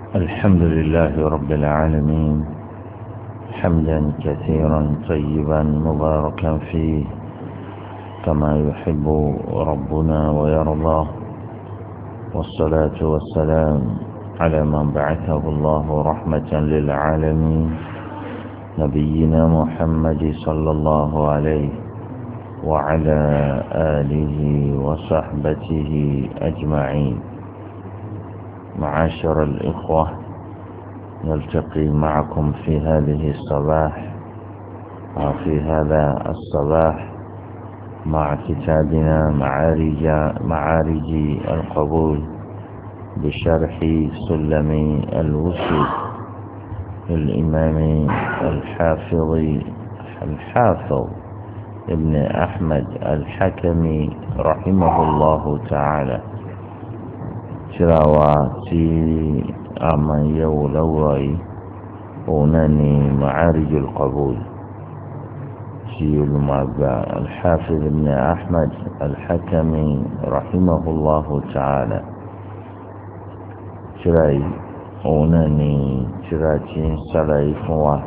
الحمد لله رب العالمين، حمدا كثيرا طيبا مباركا فيه كما يحب ربنا ويرضى، والصلاة والسلام على من بعثه الله رحمة للعالمين، نبينا محمد صلى الله عليه وعلى آله وصحبته أجمعين. معاشر الإخوة، نلتقي معكم في هذه هذا الصباح مع كتابنا معارج القبول بشرح سلم الوصول للإمام الحافظ ابن أحمد الحكمي رحمه الله تعالى. تراواتي أما يولوي وناني معارج القبول سيول مابا الحافظ ابن أحمد الحكمي رحمه الله تعالى. تراي وناني تراتي سلاي فوا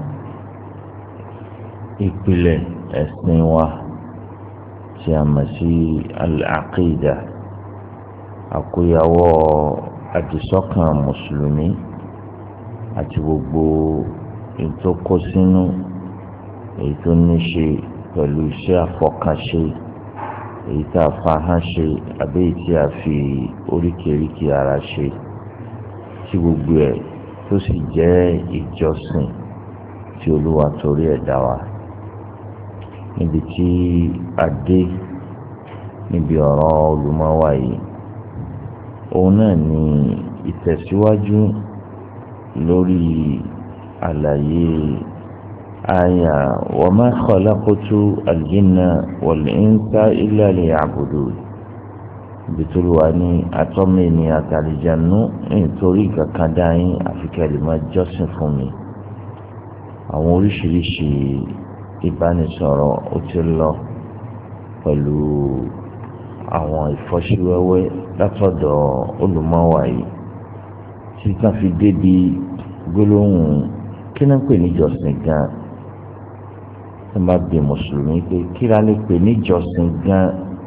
إقبله أسنوا تيامسي العقيدة àkóyawọ́ àdìsọ́kàn mùsùlùmí àti gbogbo èyí tó kó sínú èyí tó ní ṣe pẹ̀lú iṣẹ́ àfọkànṣe, èyí tá a fahán ṣe àbí èyí tí a fi oríkèéríkèé ara ṣe, tí gbogbo ẹ̀ tó sì jẹ́ ìjọsìn tí Olúwa torí ẹ̀ dá wa. Níbi tí a dé níbi ọ̀rọ̀ olùmọ̀wá yìí, òun náà ni ìtẹ̀síwájú lórí àlàyé àyà wa ma khalaqtu al-jinna wal-insa illa liya'budun. ibi tó lù wá ní atọ́mọ ènìyàn àtàlìjànú nítorí kankan dáyín àfikẹ́ lè máa jọ́sìn fún mi. àwọn oríṣiríṣi ìbánisọ̀rọ̀ ó ti lọ pẹ̀lú àwọn ìfọ́síwẹ́wẹ́ látọ̀dọ̀ olùmọ̀wá yìí tí kan fi débi gbólóhùn kí náà pè níjọsìn gan. ẹ má bí mùsùlùmí pé kí la lè pè níjọsìn gan.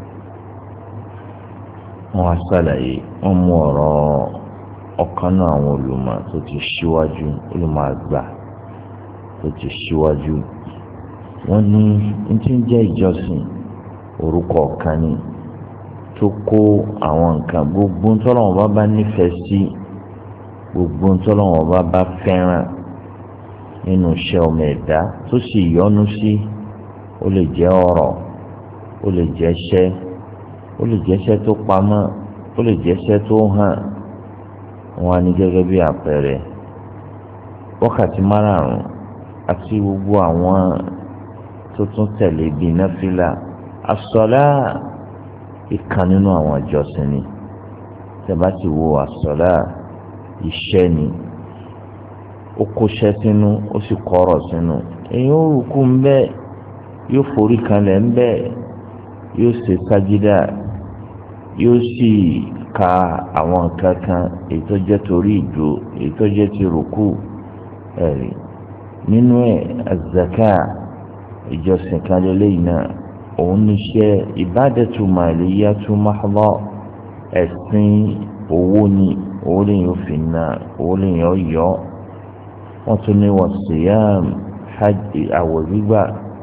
wọ́n á ṣàlàyé, wọ́n mú ọ̀rọ̀ ọ̀kan náà àwọn olùmọ̀ tó ti ṣíwájú, olùmọ̀ àgbà tó ti ṣíwájú. wọ́n ní n tí ń jẹ́ ìjọsìn orúkọ ọ̀kan ni tó kó àwọn nǹkan gbogbo ntọ́lọ́wọ́n bá nífẹ̀ẹ́ sí, gbogbo ntọ́lọ́wọ́n bá fẹ́ràn nínú iṣẹ́ ọmọ ẹ̀dá tó sì yọ́nú sí. ó lè jẹ́ ọ̀rọ̀, ó lè jẹ́ iṣẹ́, ó lè jẹ́ iṣẹ́ tó pamọ́, ó lè jẹ́ iṣẹ́ tó hàn. wọ́n á ní gẹ́gẹ́ bí àpẹẹrẹ wákàtí márààrún àti gbogbo àwọn tó tún tẹ̀lé bíi náfìlà. àsọlá ìkan nínú àwọn ìjọsìn ni. tẹ́bá ti wo àsọlá iṣẹ́ ni, ó kóṣẹ́ sínú, ó sì kọ́rọ̀ sínú. èyí ó rúkú ń bẹ́ẹ̀, yóò forí kanlẹ̀ ń bẹ́ẹ̀, yóò ṣe sájídà, yóò sì ka àwọn nǹkan kan èyí tó jẹ́ torí ìdúró, èyí tó jẹ́ ti rúkú. ẹ̀rí nínú ẹ̀ azaka ìjọsìn kan lélẹ́yìn náà. òun ní ṣe ìbádẹ́tù màlíyàtú mahdha, ẹ̀sìn owó ni, owó lèyìn ó fi ná, owó lèyìn ó yọ. wọ́n tún ní wọ́n siyam, hajj, àwẹ̀ gbígbà.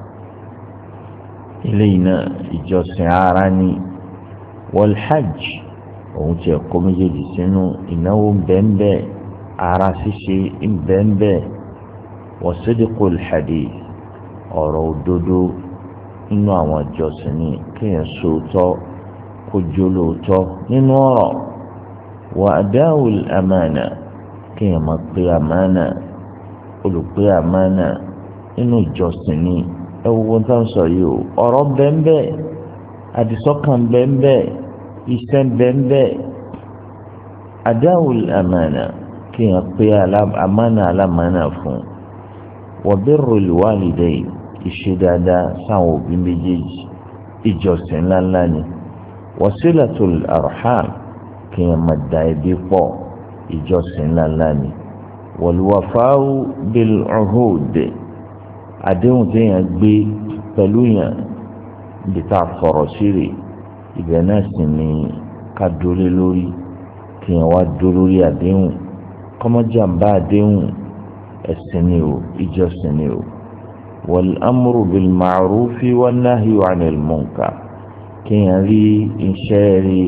eléyìí náà ìjọsìn ara ni. wal hajj, òun tiẹ̀ kó méjèèjì sínú. ìnáwó bẹ́ẹ̀nbẹ́, ara ṣíṣe bẹ́ẹ̀nbẹ́. wa sidqul hadith, ọ̀rọ̀ òdodo nínú àwọn ìjọsìn ni. kéèyàn sòótọ́ kó jó lóòótọ́ nínú ọ̀rọ̀. wa ada'ul amana, kéèyàn máa pé àmánà, olùpé àmánà nínú ìjọsìn ni. ẹ wo ohun tá à ń sọ yìí o, ọ̀rọ̀ bẹ́ẹ̀nbẹ́, àdìsọ́kàn bẹ́ẹ̀nbẹ́, iṣẹ́ bẹ́ẹ̀nbẹ́. ada'ul amana, kéèyàn pé àmánà alámánà fún. wa birrul walidayn, ìṣe dáadáa sáwọn òbí méjèèjì, ìjọsìn ńláńlá ni. wasilatul arham, kéèyàn máa da ẹbí pọ̀, ìjọsìn ńláńlá ni wal-wafā'u bil-'uhūd àdéhùn téèyàn gbé pẹ̀lú yàn níbi tá a fọ̀rọ̀ sí rè ibẹ̀ náà sì ni ká dúró lórí kéèyàn wá dúró lórí àdéhùn kọ́mọ́jàmbá àdéhùn ẹ̀sìn ni o ìjọsìn ni o wal-amru bil-ma'rufi wan-nahyu 'anil munkar kéèyàn rí iṣẹ́ rí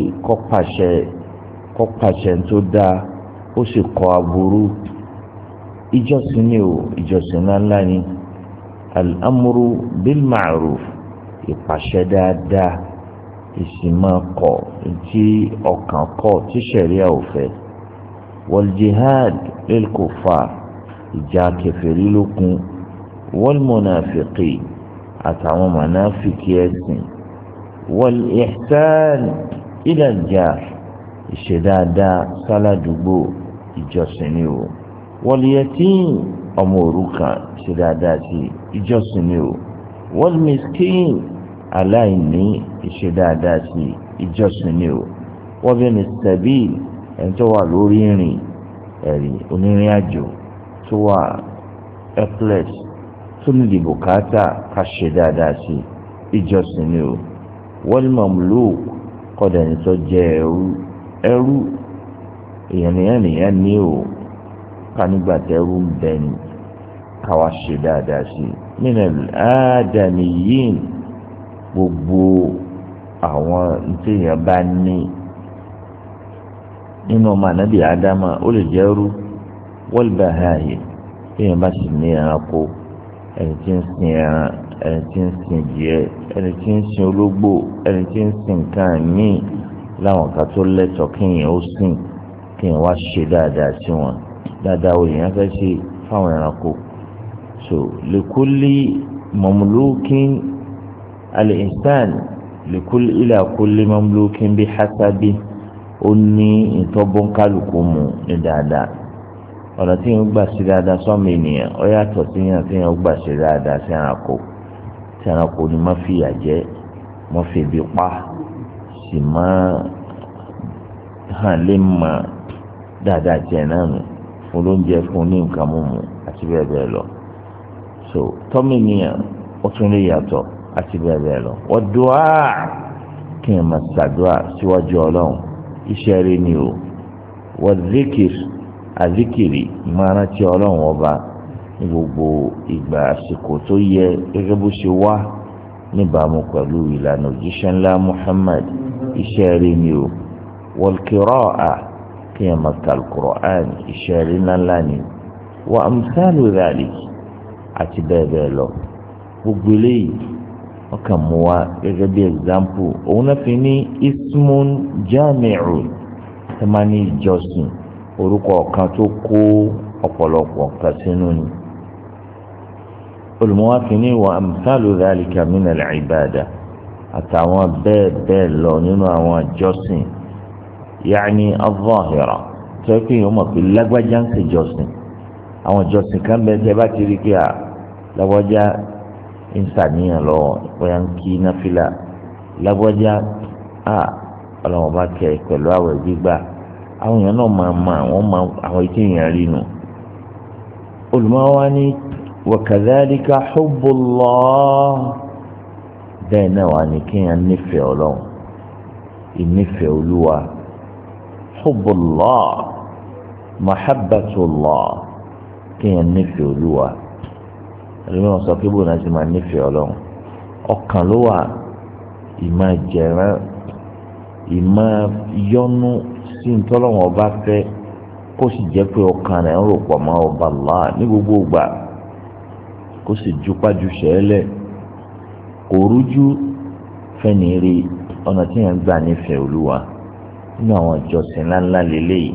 kọ́pàṣẹ tó dáa ó sì kọ̀ aburú ìjọsìn ni o ìjọsìn ńláńlá ni al-amru bil-ma'ruf ìpàṣẹ dáadáa ìsìnmọ́ kọ̀ tí ọkàn kọ̀ tí ṣẹ̀ríà ò fẹ́ wal-jihad lil-kuffar ìjà kèfèrí lókun wal-munafiqin àtàwọn mọ̀náfìkì ẹ̀sìn wal-ihsan ila al-jar ìṣẹ̀dáadáa sáládùúgbò ìjọsìn ni o wal-yatim ọmọ òrukàn ìṣẹ̀dáadáa sí ìjọsìn ni o wal-miskin aláìní ìṣẹ̀dáadáa sí ìjọsìn ni o wa bini sabil ẹni tó wà lórí ìrìn ẹ̀rí onírìn àjò tó wà helpless tó ní bùkátà ká ṣe dáadáa sí ìjọsìn ni o wal-mamluk kọ́dà ẹni tó jẹ́ ẹrú èèyàn ní o ká nígbà tẹ́rú ń bẹ ni ká wá ṣe dáadáa sí minal adamiyyin gbogbo àwọn ntẹ̀yìn bá ní nínú ọmọ ànábì ádámà ó lè jẹ́ ẹrú wal bahā'im téèyàn bá sì ní ẹranko ẹni tí ń sin ẹran ẹni tí ń sin ìdíyẹ ẹni tí ń sin ológbò ẹni tí ń sin nǹkan míì láwọn kan tó lẹ́tọ̀ọ́ kéèyàn ó sìn kéèyàn wá ṣe dáadáa sí wọn dáadáa wo èèyàn fẹ́ ṣe fáwọn ẹranko so likulli mamlukin al-insan ila kulli mamlukin bihasabi ó ní ìtọ́bọ́nkálukú mu ní dáadáa ọ̀nà tí yẹn gbà sí dáadáa sọ́mọ ènìyàn ó yàtọ̀ sí yẹn tí yẹn gbà sí dáadáa sí ẹranko tí ẹranko ni má fi ìyà jẹ má fi ibi pa sì má hàn lè mọ dáadáa jẹ náà nù fún lóúnjẹ fún ní nǹkan mímu àti bẹ́ẹ̀ bẹ́ẹ̀ lọ so tọ́mọ ènìyàn ó tún lè yàtọ̀ àti bẹ́ẹ̀ bẹ́ẹ̀ lọ wọ́n dùá kí yẹn máa ṣàdúrà síwájú ọlọ́run iṣẹ́ rí ni o wọ́n àzíkìrì ìmọ̀ràn tí ọlọ́run ọba ní gbogbo ìgbà àsìkò tó yẹ gẹ́gẹ́ bó ṣe wá níbàámu pẹ̀lú ìlànà òjíṣẹ́ ńlá Muhammad iṣẹ́ rí ni o wal-qirā'a kí ẹ máa ka al-Qur'an iṣẹ́ rí ńláńlá ni wa amthālu dhālik àti bẹ́ẹ̀ bẹ́ẹ̀ lọ gbogbo eléyìí wọ́n kàn mú wa gẹ́gẹ́ bí example òun náà fi ní ismun jami'un ẹ máa ní ìjọsìn orúkọ kan tó kó ọ̀pọ̀lọpọ̀ nǹkan sínú ni olùmọ́wáfin ní wa amthalu dhalika min al-ibada àtàwọn bẹ́ẹ̀ bẹ́ẹ̀ lọ nínú àwọn ìjọsìn yaani az-zahira tó kí yóò mọ̀ pé lágbájá ń ṣe ìjọsìn àwọn ìjọsìn kan bẹ́ẹ̀ tẹ́ bá ti rí kí a lágbájá ń sàníyàn lọ bóyá ń kí náfìlà lágbájá ọlọ́wọ́n bá kẹ́ pẹ̀lú àwẹ̀ gbígbà àwọn èèyàn náà máa àwọn ètò èèyàn rí nu olùmọ́wá ní wa kadhalika hubbullah bẹ́ẹ̀ náà wà ní kéèyàn nífẹ̀ẹ́ ọlọ́run ìnífẹ̀ẹ́ olúwa hubbullah mahabbatullah kéèyàn nífẹ̀ẹ́ olúwa ẹlòmíràn sọ pé bóun náà ti máa nífẹ̀ẹ́ ọlọ́run ọkàn ló wà ìmọ̀ jẹ̀rán ìmọ̀ yọnu sí ntọ́lọ́wọ́n ọba fẹ́ kó sì jẹ́ pé ọkàn rẹ̀ ń rò pọ̀ mọ́ ọba Allah ní gbogbo ìgbà kó sì jupájú sẹ́lẹ̀ kò rújú fẹ́ni rí ọ̀nà tí yẹn gbà nífẹ̀ẹ́ olúwa nínú àwọn ìjọsìn ńláńlá lélẹ́yìí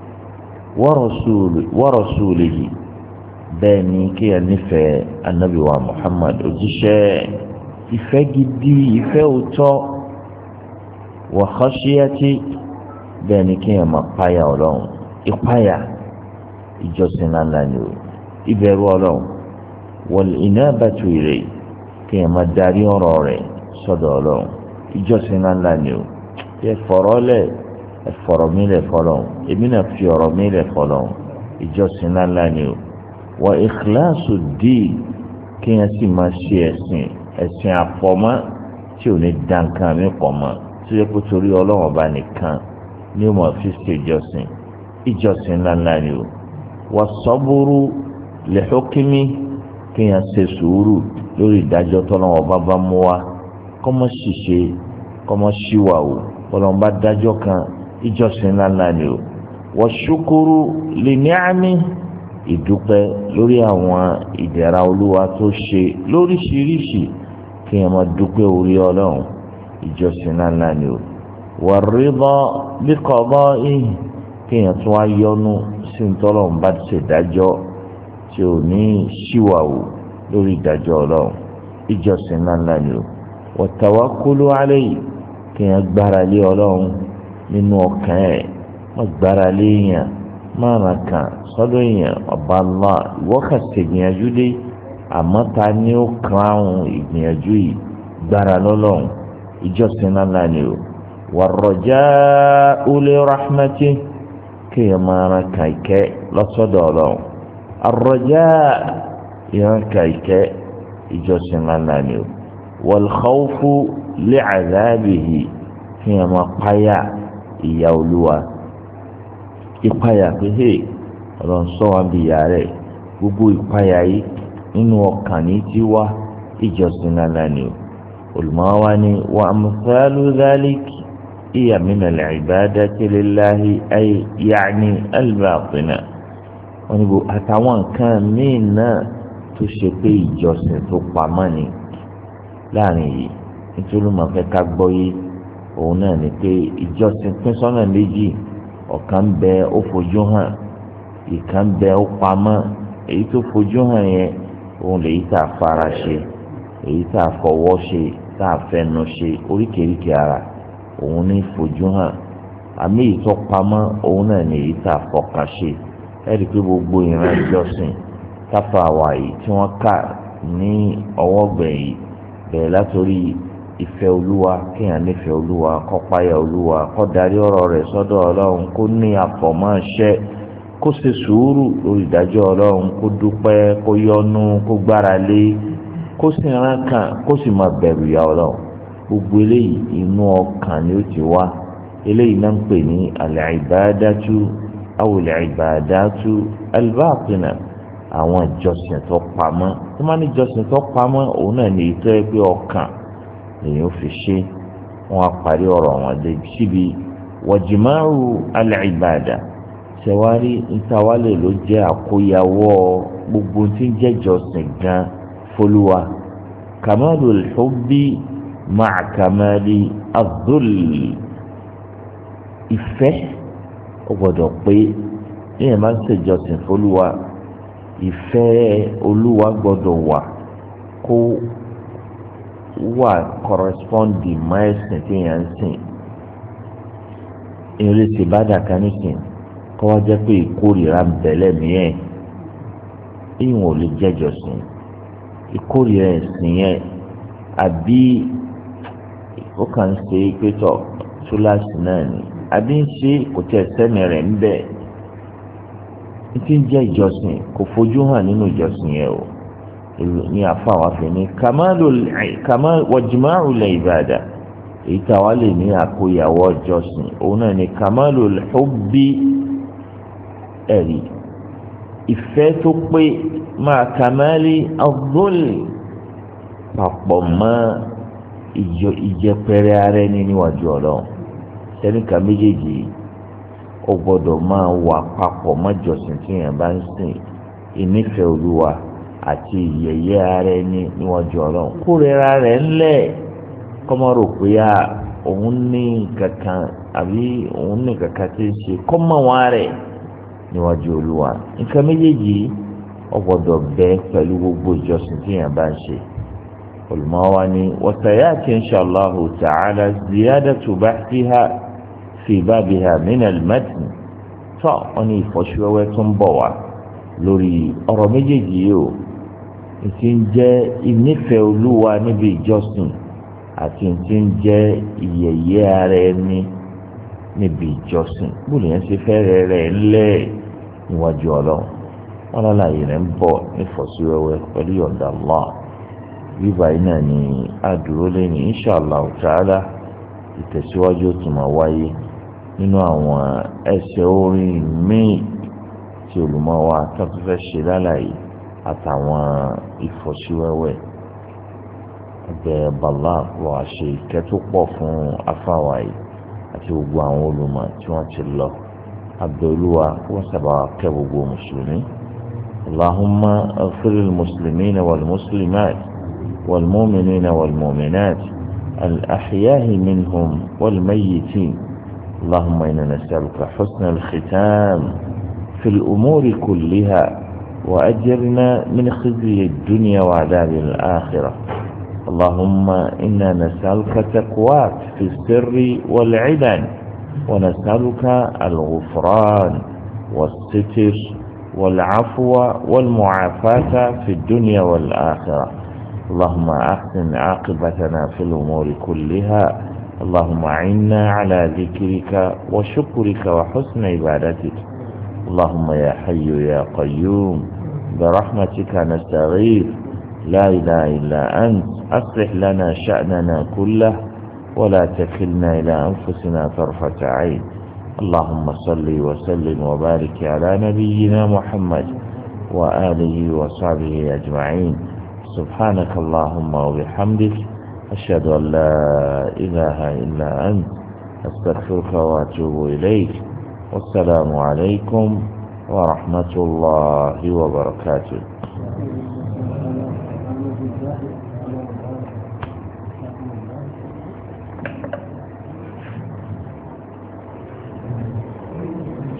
wa rasulihi bẹ́ẹ̀ ni kí yẹn nífẹ̀ẹ́ Ànábì wa Muhammad òjíṣẹ́ ìfẹ́ gidi ìfẹ́ òótọ́ wa khashiyati bẹ́ẹ̀ ni kéèyàn máa páyà ọlọ́run ìpáyà ìjọsìn ńláńlá ni o ìbẹ̀rù ọlọ́run wal inabatu ilayhi kéèyàn máa darí ọ̀rọ̀ rẹ̀ sọ́dọ̀ ọlọ́run ìjọsìn ńláńlá ni o yẹ fọ̀rọ̀ lẹ̀ ẹ̀fọ̀rọ̀ mi lẹ̀ fọlọ́ èmi náà fi ọ̀rọ̀ mi lẹ̀ fọlọ́ ìjọsìn ńláńlá ni o wa ikhlasu ddin kéèyàn sì máa ṣe ẹ̀sìn àfọ̀mọ́ tí ò ní dá nǹkan mi pọ̀ mọ́ tí ó yẹ kó torí ọlọ́run ọba nìkan ní o máa fi ṣe ìjọsìn ńláńlá ni o wa saburu li hukmi kéèyàn ṣe sùúrù lórí ìdájọ́ tọ́lọ́run ọba bá mú wa kọ́mọ́ ṣìṣe kọ́mọ́ ṣíwà o ọlọ́run bá dájọ́ kan ìjọsìn ńláńlá ni o wa shukuru li ni'ami ìdúpẹ́ lórí àwọn ìdẹ̀ra olúwa tó ṣe lóríṣiríṣi kí ẹ máa dúpẹ́ orí ọlọ́run ìjọsìn ńláńlá ni o wà rídà bí kọ̀ọ̀bọ̀ yìí kí ẹ tún wá yọ́nú sí ntọ́lọ́run bá ti ṣèdájọ́ tí ò ní ṣíwàwò lórí ìdájọ́ ọlọ́run ìjọsìn ńláńlá ni o wà tawakkulu alayhi kí ẹ gbára lé ọlọ́run nínú ọkàn ẹ̀ má gbára lé yẹn máa kan sọ́dọ̀ èèyàn ọba ńlá ìwọ́kà ṣègbìyànjú dé àmọ́ ta ni ó kan àwọn ìgbìyànjú yìí gbára lọ́lọ́run ìjọsìn ńláńlá ni o warraja'u li rahmati kéèyàn máa ran kan ìkẹ́ lọ́sọ́dọ̀ ọlọ́run arraja' ìran kan ìkẹ́ ìjọsìn ńláńlá ni o wal khawfu li 'adhabihi kéèyàn máa páyà ìyà olúwa ìpayà pé hey ọlọ́run sọ wá bí ìyá rẹ̀ gbogbo ìpayà yìí nínú ọkàn ní tí wá ìjọsìn ńláńlá ni o olùmọ̀wá ni wa amsalu dhalik iya min al-ibadati lillahi ay ya'ni al-batina wọn ni àtàwọn nǹkan míì náà tó ṣe pé ìjọsìn tó pamọ́ ni láàrin yìí nítorí mo fẹ́ ká gbọ́ yìí òun náà ni pé ìjọsìn pín sọ́nà méjì ọ̀kan bẹ ó fojú hàn ìkan bẹ ó pamọ́ èyí tó fojú hàn yẹn òun lèyí tá a fara ṣe èyí tá a fọwọ́ ṣe tá a fẹnu ṣe oríkèéríkèé ara òun ní fojú hàn àmì èyí tó pamọ́ òun náà ní èyí tá a fọkàn ṣe ẹ̀rí pé gbogbo ìran ìjọsìn táfà wà yìí tí wọ́n kà ní ọwọ́ gbẹ̀yìn bẹ̀rẹ̀ látòrí ìfẹ́ olúwa kéèyàn nífẹ̀ẹ́ olúwa kó páyà olúwa kó darí ọ̀rọ̀ rẹ̀ sọ́dọ̀ ọlọ́run kó ní àfọ̀mọ́ṣẹ́ kó ṣe sùúrù lórí ìdájọ́ ọlọ́run kó dúpẹ́ kó yọ́nú kó gbára lé kó sì rán kàn kó sì máa bẹ̀rù ìyà ọlọ́run gbogbo eléyìí inú ọkàn ni ó ti wá eléyìí náà ń pè ní al-ibadatu aw al-ibadatu al-batina àwọn ìjọsìn tó pamọ́ tó máa ní ìjọsìn tó pamọ́ òun náà ní ìtọ́ ẹgbẹ́ ọkàn èèyàn fi ṣe wọn á parí ọ̀rọ̀ wọn dé síbi wajma'u al-ibada ṣẹwárí ntawálẹ̀ ló jẹ́ àkóyawọ́ gbogbo tí ń jẹ́ ìjọsìn gan fọlùwà kamalul hubbi ma'a kamali adh-dhull ìfẹ́ ó gbọ́dọ̀ pé èèyàn máa ń ṣèjọsìn fọlùwà ìfẹ́ olúwa gbọ́dọ̀ wà kó wà corresponding mọ́ ẹ̀sìn tí èèyàn ń sìn ìrètí bá dàka nísìn kọ́ wá jẹ́ pé ìkórìíra ń bẹ̀lẹ̀ mìíràn ìwọ̀n ò lè jẹ́jọsìn ìkórìíra ẹ̀sìn yẹn àbí ó kàn ń ṣe pétọ̀ túláàsì náà ni àbí ń ṣe kò tẹ̀ sẹ́mi rẹ̀ ń bẹ̀ tí ń jẹ́ ìjọsìn kò fojú hàn nínú ìjọsìn yẹn o ní àfàwọn afẹ́ni wajma'ul ibada èyí tá a wá lè ní àkóyawọ́ ìjọsìn òun náà ni kamalul hubbi ẹ̀rí ìfẹ́ tó pé máa kamali adh-dhull papọ̀ mọ́ ìjẹpẹrẹ ara ẹni níwájú ọlọ́run sẹ́nìkà méjèèjì ó gbọ́dọ̀ máa wà papọ̀ mọ́jọsìn tí èèyàn bá ń sìn ìnífẹ̀ẹ́ olúwa àti ìyẹ̀yẹ́ ara ẹni níwájú ọlọ́run kórìíra rẹ̀ ńlẹ̀ kọ́mọ́ rò pé òun ní kankan àbí òun ní kankan tí ń ṣe kọ́mọ́ wọn rẹ̀ níwájú olúwa nǹkan méjèèjì ó gbọ́dọ̀ bẹ pẹ̀lú gbogbo ìjọsìn tí èèyàn bá ń ṣe olùmọ́wá ni wasayati inshallah ta'ala ziyadatu bahtiha fi babiha min al-matn tó wọn ní ìfọ́síwẹ́wẹ́ tó ń bọ̀ wá lórí ọ̀rọ̀ méjèèjì yìí o ti ń jẹ́ ìnífẹ̀ẹ́ olúwa níbi ìjọsìn àti ti ń jẹ́ ìyẹ̀yẹ́ ara ẹni níbi ìjọsìn bóòlù yẹn ṣe fẹ́ rẹ̀ lẹ̀ níwájú ọlọ́run wọn lálàyé rẹ̀ ń bọ̀ nífọ̀síwẹ́wẹ́ pẹ̀lú yọ̀ǹda Allah bíbá yìí náà ni àdúró lẹ́yìn inshallah ta'ala ìtẹ̀síwájú tó máa wáyé nínú àwọn ẹsẹ̀ orin míì tí olùmọ̀ wa tó fẹ́ ṣe lálàyé àtàwọn ìfọ̀síwẹ́wẹ́ ẹgbẹ́ bàlá wọ́n á ṣe ìkẹ́ tó pọ̀ fún afáwa yìí àti gbogbo àwọn olùmọ̀ tí wọ́n ti lọ abdulluwa wọ́n sábà kẹ́ gbogbo mùsùlùmí. اللهم اغفر للمسلمين والمسلمات والمؤمنين والمؤمنات الأحياء منهم والميتين اللهم إنا نسألك حسن الختام في الأمور كلها وأجرنا من خزي الدنيا وعذاب الآخرة اللهم إنا نسألك تقواك في السر والعلن ونسألك الغفران والستر والعفو والمعافاة في الدنيا والآخرة اللهم أحسن عاقبتنا في الأمور كلها اللهم أعنا على ذكرك وشكرك وحسن عبادتك اللهم يا حي يا قيوم برحمتك نستغيث لا إله إلا أنت أصلح لنا شأننا كله ولا تكلنا إلى أنفسنا طرفة عين اللهم صل وسلم وبارك على نبينا محمد وآله وصحبه أجمعين سبحانك اللهم وبحمدك أشهد أن لا إله إلا أنت أستغفرك وأتوب إليك والسلام عليكم ورحمة الله وبركاته.